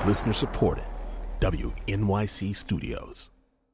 Listener supported. WNYC Studios.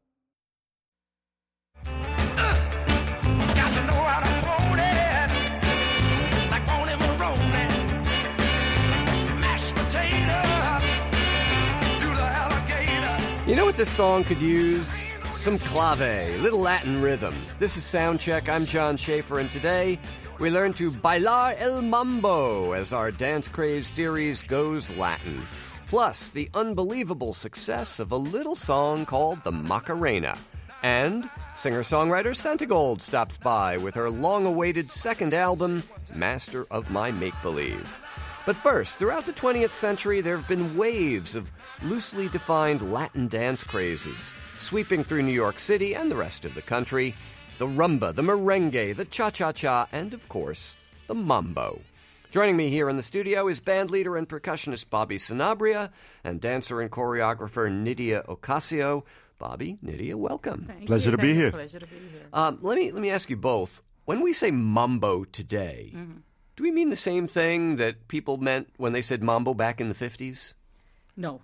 You know what this song could use? Some clave, little Latin rhythm. This is Soundcheck. I'm John Schaefer, and today we learn to bailar el mambo as our Dance Craze series goes Latin. Plus, the unbelievable success of a little song called the Macarena. And singer-songwriter Santigold stops by with her long-awaited second album, Master of My Make-Believe. But first, throughout the 20th century, there have been waves of loosely defined Latin dance crazes, sweeping through New York City and the rest of the country. The rumba, the merengue, the cha-cha-cha, and, of course, the mambo. Joining me here in the studio is bandleader and percussionist Bobby Sanabria and dancer and choreographer Nydia Ocasio. Bobby, Nydia, welcome. Pleasure to be here. Pleasure to be here. Let me ask you both. When we say mambo today, do we mean the same thing that people meant when they said mambo back in the 50s? No.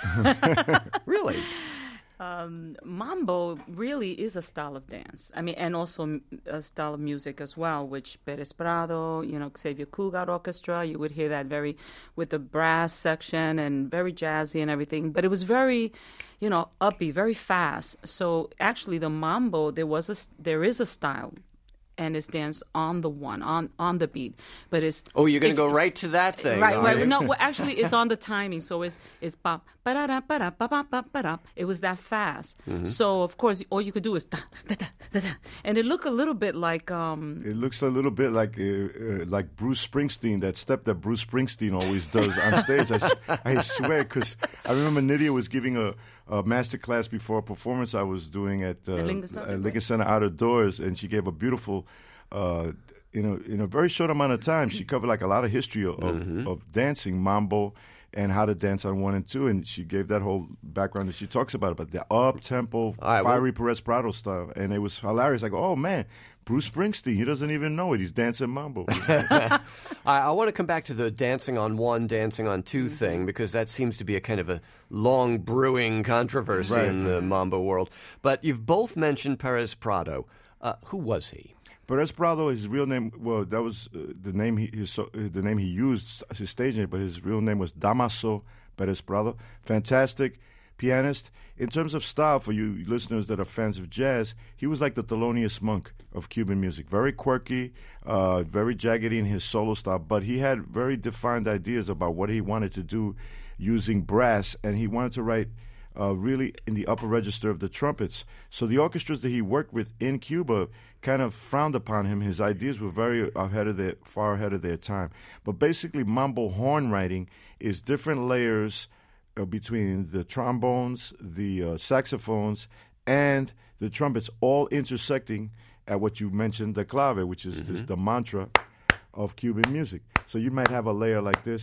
Really? Mambo really is a style of dance. I mean, and also a style of music as well, which Perez Prado, Xavier Cugat Orchestra, you would hear that with the brass section and very jazzy and everything. But it was very, upbeat, very fast. So actually the mambo, there is a style. And it's danced on the beat, but it's. Oh, you're going to go right to that thing, right? No, well, actually, it's on the timing, so it's ba ba da ba da ba ba ba ba da. It was that fast, so of course, all you could do is da da da da da, and it looked a little bit like. It looks a little bit like Bruce Springsteen, that step that Bruce Springsteen always does on stage. I swear, because I remember Nydia was giving a master class before a performance I was doing at Lincoln Center Out of Doors, and she gave a beautiful, in a very short amount of time, she covered like a lot of history of dancing, mambo, and how to dance on 1 and 2, and she gave that whole background that she talks about the up-tempo, fiery Perez Prado style, and it was hilarious. I go, oh man, Bruce Springsteen, he doesn't even know it. He's dancing mambo. I want to come back to the dancing on 1, dancing on 2 thing, because that seems to be a kind of a long brewing controversy in the mambo world. But you've both mentioned Perez Prado. Who was he? Perez Prado, his real name, well, that was the name he used, his stage name, but his real name was Damaso Perez Prado. Fantastic pianist. In terms of style, for you listeners that are fans of jazz, he was like the Thelonious Monk of Cuban music. Very quirky, very jaggedy in his solo style, but he had very defined ideas about what he wanted to do using brass, and he wanted to write really in the upper register of the trumpets. So the orchestras that he worked with in Cuba kind of frowned upon him. His ideas were far ahead of their time. But basically, mambo horn writing is different layers between the trombones, the saxophones, and the trumpets, all intersecting at what you mentioned, the clave, which is the mantra of Cuban music. So you might have a layer like this.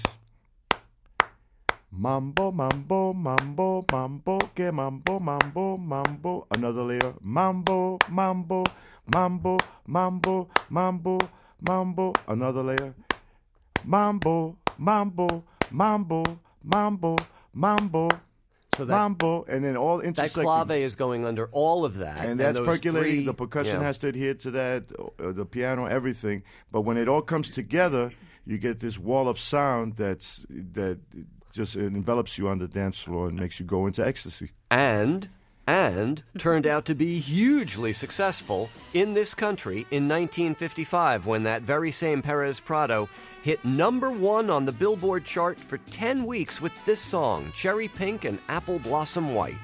Mambo, mambo, mambo, mambo, que mambo, mambo, mambo. Another layer. Mambo, mambo, mambo, mambo, mambo, mambo. Another layer. Mambo, mambo, mambo, mambo, mambo. So mambo, and then all intersecting. That clave is going under all of that. And that's percolating. The percussion has to adhere to that, the piano, everything. But when it all comes together, you get this wall of sound that just envelops you on the dance floor and makes you go into ecstasy. And turned out to be hugely successful in this country in 1955 when that very same Perez Prado hit number 1 on the Billboard chart for 10 weeks with this song, Cherry Pink and Apple Blossom White.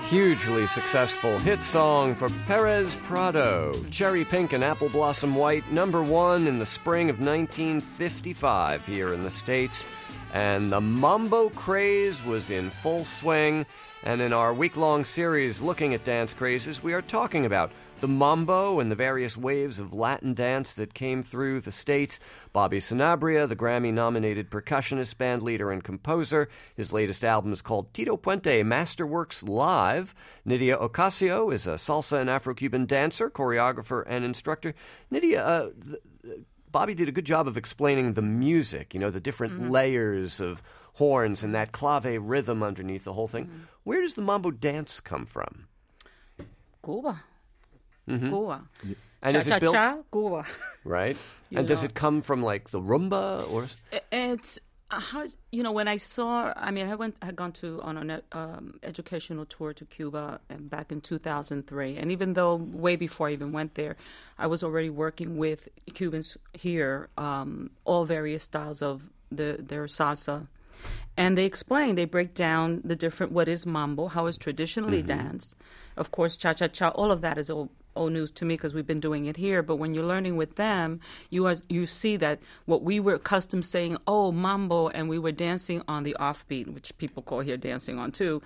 Hugely successful hit song for Perez Prado, Cherry Pink and Apple Blossom White, #1 in the spring of 1955 here in the States. And the mambo craze was in full swing. And in our week-long series looking at dance crazes, we are talking about the mambo and the various waves of Latin dance that came through the States. Bobby Sanabria, the Grammy-nominated percussionist, band leader, and composer. His latest album is called Tito Puente Masterworks Live. Nydia Ocasio is a salsa and Afro-Cuban dancer, choreographer, and instructor. Nydia, Bobby did a good job of explaining the music, the different layers of horns and that clave rhythm underneath the whole thing. Where does the mambo dance come from? Cuba. Cuba. And is it built? Cha-cha-cha, Cuba. Right. And does it come from like the rumba or? It's when I saw. I mean, I had gone on an educational tour to Cuba back in 2003, and even though way before I even went there, I was already working with Cubans here, all various styles of their salsa. And they break down the different, what is mambo, how it's traditionally danced. Of course, cha-cha-cha, all of that is old news to me because we've been doing it here. But when you're learning with them, you see that what we were accustomed saying, mambo, and we were dancing on the offbeat, which people call here dancing on too.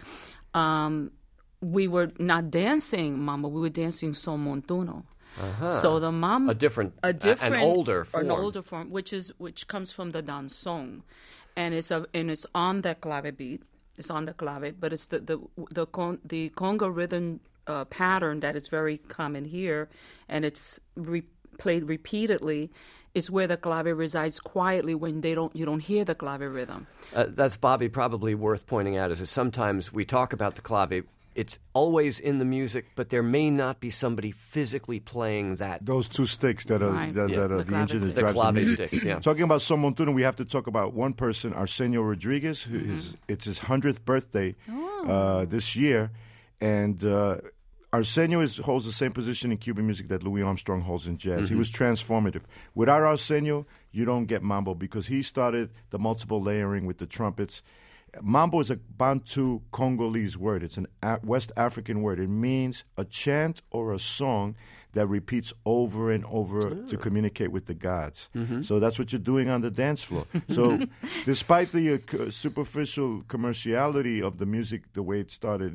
We were not dancing mambo, we were dancing son montuno. So the mambo, an older form, which comes from the danzón. And it's on the clave beat. It's on the clave, but it's the conga rhythm pattern that is very common here, and it's played repeatedly. Is where the clave resides quietly when you don't hear the clave rhythm. That's, Bobby, probably worth pointing out is that sometimes we talk about the clave. It's always in the music, but there may not be somebody physically playing that. Those two sticks that are the engine that drives the music. Sticks, yeah. Talking about Son Montuno, we have to talk about one person, Arsenio Rodriguez. It's his 100th birthday this year, and Arsenio holds the same position in Cuban music that Louis Armstrong holds in jazz. He was transformative. Without Arsenio, you don't get mambo because he started the multiple layering with the trumpets. Mambo is a Bantu Congolese word. It's a West African word. It means a chant or a song that repeats over and over to communicate with the gods. So that's what you're doing on the dance floor. So despite the superficial commerciality of the music, the way it started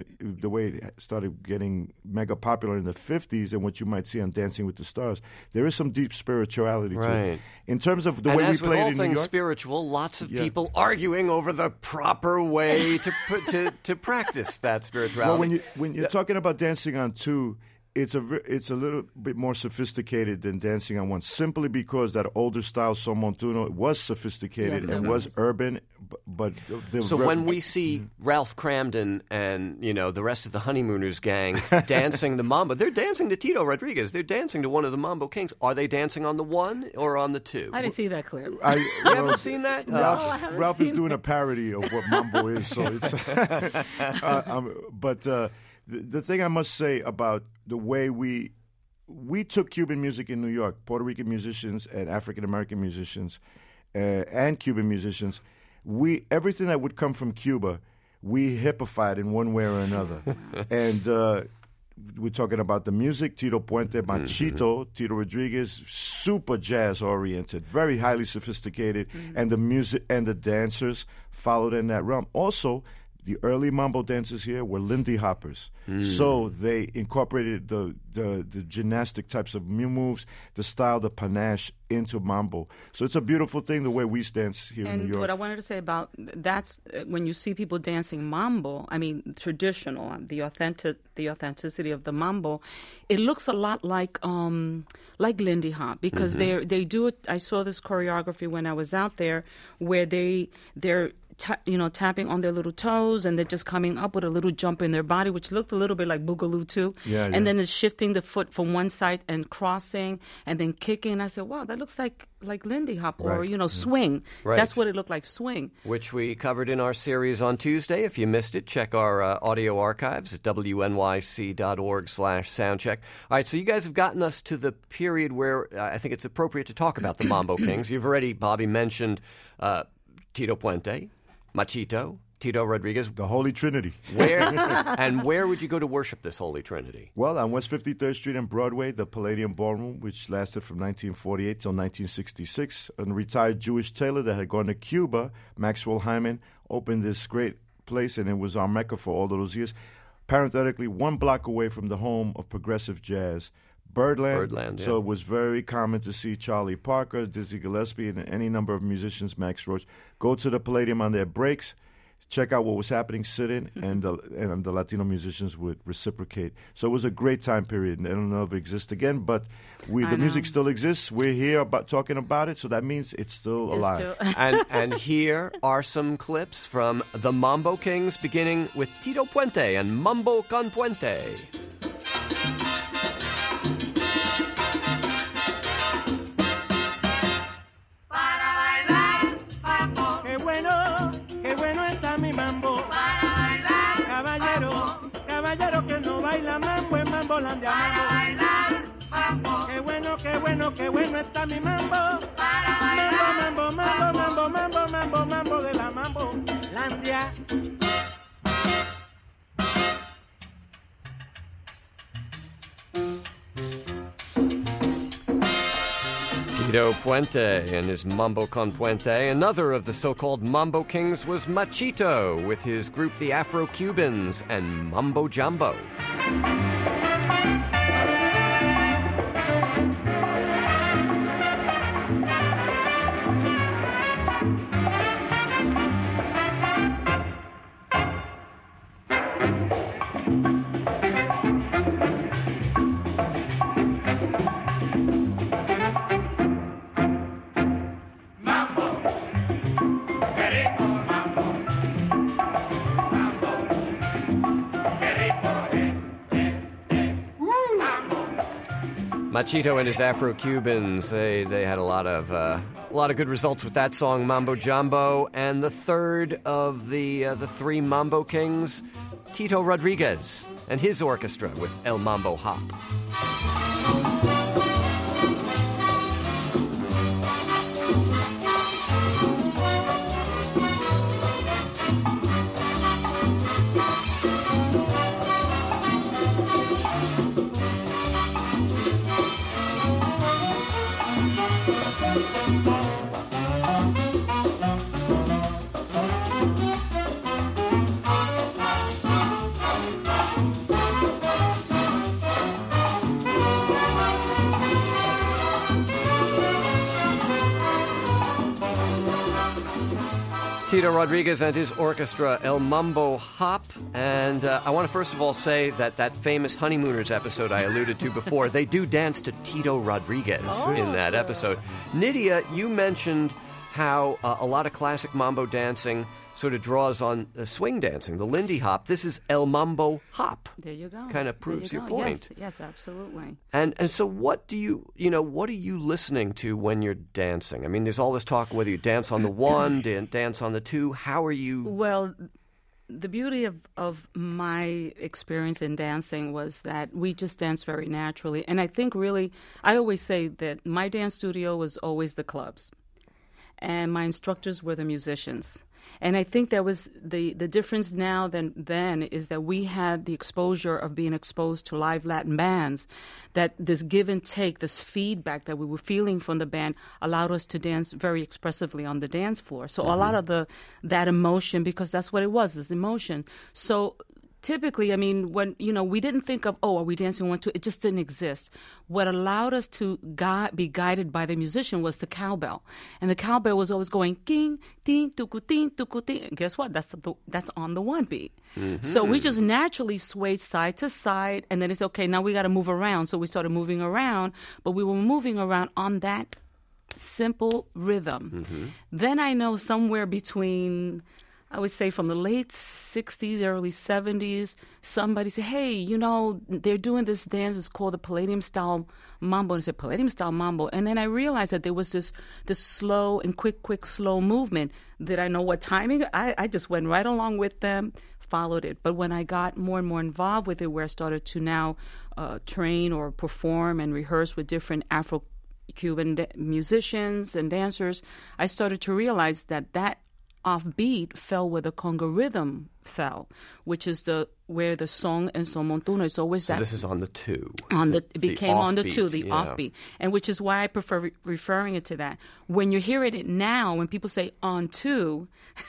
getting mega popular in the 50s and what you might see on Dancing with the Stars, there is some deep spirituality to it. In terms of the way we play it in New York. And as with all things spiritual, lots of people arguing over the proper way to practice that spirituality. Well, when you're talking about dancing on two, it's a little bit more sophisticated than dancing on one, simply because that older style Son Montuno was sophisticated and was urban. But when we see Ralph Cramden and the rest of the Honeymooners gang dancing the mambo, they're dancing to Tito Rodriguez. They're dancing to one of the Mambo Kings. Are they dancing on the one or on the two? I didn't see that clip. You haven't seen that? Ralph is doing a parody of what mambo is. So it's the thing I must say about the way we took Cuban music in New York, Puerto Rican musicians and African-American musicians and Cuban musicians, everything that would come from Cuba, we hippified in one way or another. And we're talking about the music, Tito Puente, Machito, Tito Rodriguez, super jazz-oriented, very highly sophisticated, and the music and the dancers followed in that realm. Also, the early mambo dancers here were Lindy Hoppers. So they incorporated the gymnastic types of moves, the style, the panache into mambo. So it's a beautiful thing the way we dance here in New York. And what I wanted to say about that's when you see people dancing mambo, I mean traditional, the authenticity of the mambo, it looks a lot like Lindy Hop because they do it. I saw this choreography when I was out there where they're tapping on their little toes, and they're just coming up with a little jump in their body, which looked a little bit like Boogaloo too. And then it's shifting the foot from one side and crossing, and then kicking. And I said, wow, that looks like Lindy Hop or swing. Right. That's what it looked like, swing. Which we covered in our series on Tuesday. If you missed it, check our audio archives at wnyc.org/soundcheck. All right, so you guys have gotten us to the period where I think it's appropriate to talk about the Mambo Kings. You've already, Bobby, mentioned Tito Puente, Machito, Tito Rodriguez. The Holy Trinity. Where would you go to worship this Holy Trinity? Well, on West 53rd Street and Broadway, the Palladium Ballroom, which lasted from 1948 till 1966. A retired Jewish tailor that had gone to Cuba, Maxwell Hyman, opened this great place, and it was our Mecca for all those years. Parenthetically, 1 block away from the home of progressive jazz, Birdland. Yeah. So it was very common to see Charlie Parker, Dizzy Gillespie, and any number of musicians, Max Roach, go to the Palladium on their breaks, check out what was happening, sit in, and the Latino musicians would reciprocate. So it was a great time period, and I don't know if it exists again, but the music still exists. We're here talking about it, so that means it's still alive. And here are some clips from the Mambo Kings, beginning with Tito Puente and Mambo con Puente. Qué bueno está mi mambo. Para bailar. Caballero que no baila mambo es Mambolandia. Para bailar mambo. Qué bueno está mi mambo. Para bailar. Mambo de la Mambolandia. Tito Puente and his Mambo con Puente. Another of the so-called Mambo Kings was Machito with his group the Afro-Cubans and Mambo Jambo. Machito and his Afro-Cubans, they had a lot of good results with that song, Mambo Jambo. And the third of the 3 Mambo Kings, Tito Rodriguez and his orchestra with El Mambo Hop. Tito Rodriguez and his orchestra, El Mambo Hop. And I want to first of all say that famous Honeymooners episode I alluded to before, they do dance to Tito Rodriguez in that episode. Nydia, you mentioned how a lot of classic mambo dancing sort of draws on swing dancing, the Lindy Hop. This is El Mambo Hop. There you go. Kind of proves your point. Yes, absolutely. And so what are you listening to when you're dancing? I mean, there's all this talk whether you dance on the 1, dance on the 2. How are you? Well, the beauty of my experience in dancing was that we just danced very naturally. And I think really, I always say that my dance studio was always the clubs. And my instructors were the musicians. And I think that was the difference now than then is that we had the exposure of being exposed to live Latin bands, that this give and take, this feedback that we were feeling from the band allowed us to dance very expressively on the dance floor. So a lot of that emotion, because that's what it was, is emotion. So typically, I mean, when, we didn't think of, are we dancing 1, 2? It just didn't exist. What allowed us to be guided by the musician was the cowbell. And the cowbell was always going, king, ting, tuku, ting, tuku, ting. And guess what? That's on the 1 beat. Mm-hmm. So we just naturally swayed side to side. And then it's, okay, now we got to move around. So we started moving around. But we were moving around on that simple rhythm. Mm-hmm. Then I know somewhere between, I would say from the late 60s, early 70s, somebody said, hey, they're doing this dance. It's called the Palladium-style mambo. And I said, Palladium-style mambo. And then I realized that there was this slow and quick, slow movement. Did I know what timing? I just went right along with them, followed it. But when I got more and more involved with it, where I started to now train or perform and rehearse with different Afro-Cuban musicians and dancers, I started to realize that offbeat fell where the conga rhythm fell, which is where the song and son montuno is always that. So this is on the 2. It became on the 2, the yeah. offbeat, and which is why I prefer referring it to that. When you hear it now, when people say on 2,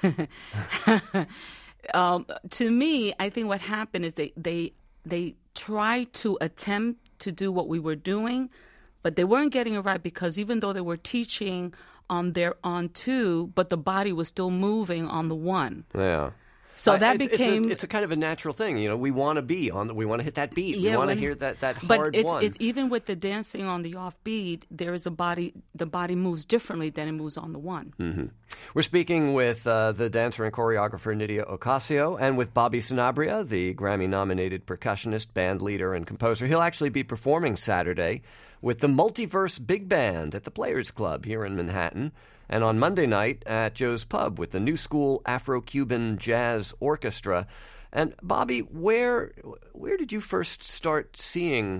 to me, I think what happened is they tried to attempt to do what we were doing, but they weren't getting it right because even though they were teaching on their on 2, but the body was still moving on the 1. Yeah. So that became... It's a kind of a natural thing. You know, we want to be on we want to hit that beat. Yeah, we want to hear that hard but one. It's even with the dancing on the offbeat, there is the body moves differently than it moves on the 1. Mm-hmm. We're speaking with the dancer and choreographer Nydia Ocasio and with Bobby Sanabria, the Grammy-nominated percussionist, band leader, and composer. He'll actually be performing Saturday with the Multiverse Big Band at the Players Club here in Manhattan, and on Monday night at Joe's Pub with the New School Afro-Cuban Jazz Orchestra. And Bobby, where did you first start seeing,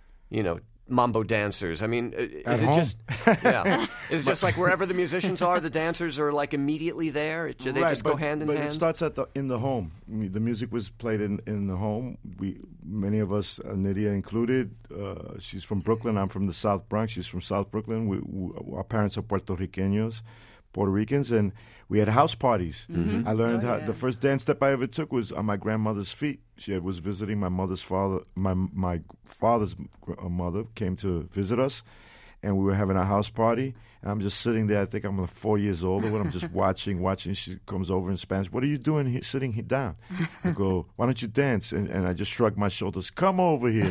mambo dancers? I mean, is it just Is it just like wherever the musicians are, the dancers are like immediately there? They just go hand in hand? But it starts in the home. I mean, the music was played in the home. Many of us, Nydia included, she's from Brooklyn. I'm from the South Bronx. She's from South Brooklyn. Our parents are Puerto Ricans, and we had house parties. Mm-hmm. I learned the first dance step I ever took was on my grandmother's feet. She was visiting my mother's father. My father's mother came to visit us, and we were having a house party. And I'm just sitting there. I think I'm 4 years old, when I'm just watching. She comes over in Spanish. What are you doing here, sitting here down? I go, why don't you dance? And I just shrug my shoulders. Come over here.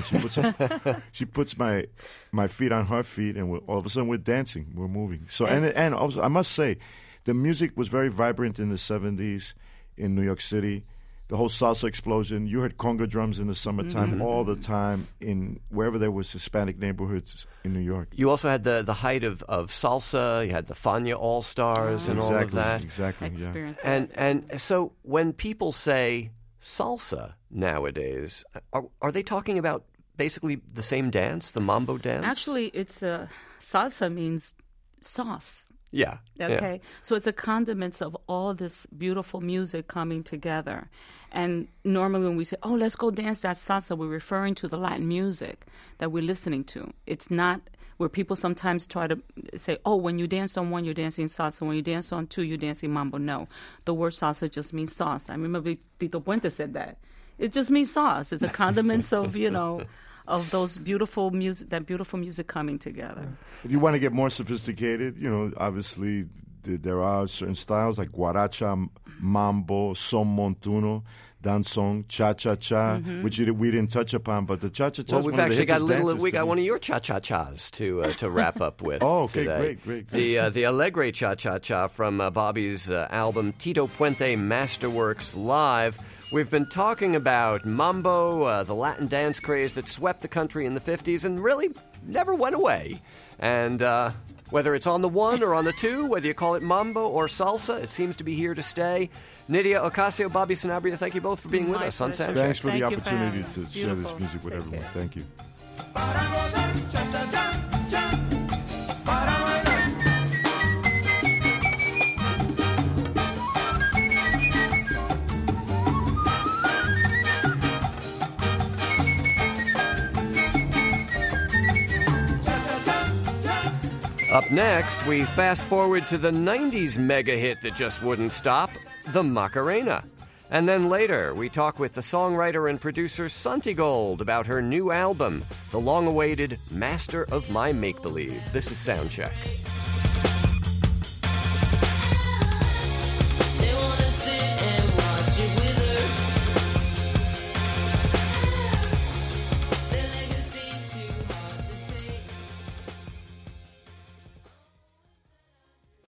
She puts my feet on her feet, and all of a sudden we're dancing. We're moving. So and also, I must say, the music was very vibrant in the 70s in New York City. The whole salsa explosion. You heard conga drums in the summertime all the time in wherever there was Hispanic neighborhoods in New York. You also had the height of salsa. You had the Fania All-Stars and all of that. Exactly, yeah. And so when people say salsa nowadays, are they talking about basically the same dance, the mambo dance? Actually, it's salsa means sauce. Yeah. Okay. Yeah. So it's a condiment of all this beautiful music coming together. And normally when we say, let's go dance that salsa, we're referring to the Latin music that we're listening to. It's not where people sometimes try to say, when you dance on 1, you're dancing salsa. When you dance on 2, you're dancing mambo. No. The word salsa just means sauce. I remember Tito Puente said that. It just means sauce. It's a condiment of, of those beautiful music coming together. If you want to get more sophisticated, obviously there are certain styles like guaracha, mambo, son montuno, danzón, cha-cha-cha, which we didn't touch upon, but the cha-cha-cha is one of the hippest dances. We got one of your cha-cha-chas to wrap up with today. Great. The Alegre cha-cha-cha from Bobby's album Tito Puente Masterworks Live. We've been talking about mambo, the Latin dance craze that swept the country in the 50s and really never went away. And whether it's on the 1 or on the 2, whether you call it mambo or salsa, it seems to be here to stay. Nydia Ocasio, Bobby Sanabria, thank you both for being with us on Soundcheck. Thanks for the opportunity to share this music with everyone. Thank you. Up next, we fast forward to the 90s mega hit that just wouldn't stop, the Macarena. And then later, we talk with the songwriter and producer Santigold about her new album, the long-awaited Master of My Make-Believe. This is Soundcheck.